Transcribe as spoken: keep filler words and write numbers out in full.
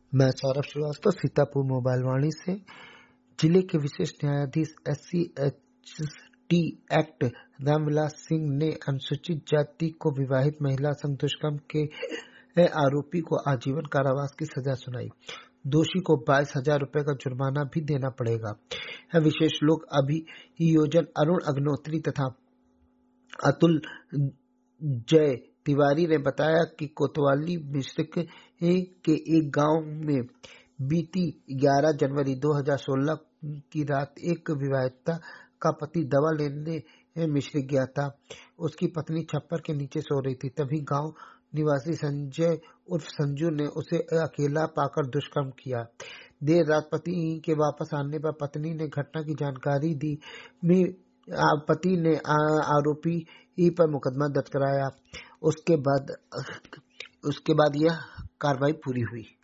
मैं सौरभ श्रीवास्तव सीतापुर मोबाइल वाणी से। जिले के विशेष न्यायाधीश S C H T act Ramvilas Singh ने अनुसूचित जाति को विवाहित महिला संग दुष्कर्म के आरोपी को आजीवन कारावास की सजा सुनाई। दोषी को बाईस हजार रुपए का जुर्माना भी देना पड़ेगा। विशेष लोक अभियोजन अरुण अग्निहोत्री तथा अतुल जय तिवारी ने बताया कि कोतवाली मिश्रिक के एक गांव में बीती ग्यारह जनवरी दो हज़ार सोलह की रात एक विवाहिता का पति दवा लेने मिश्रिक गया था। उसकी पत्नी छप्पर के नीचे सो रही थी। तभी गांव निवासी संजय उर्फ संजू ने उसे अकेला पाकर दुष्कर्म किया। देर रात पति के वापस आने पर पत्नी ने घटना की जानकारी दी। पति ने आरोपी पर मुकदमा दर्ज कराया। उसके बाद उसके बाद यह कार्रवाई पूरी हुई।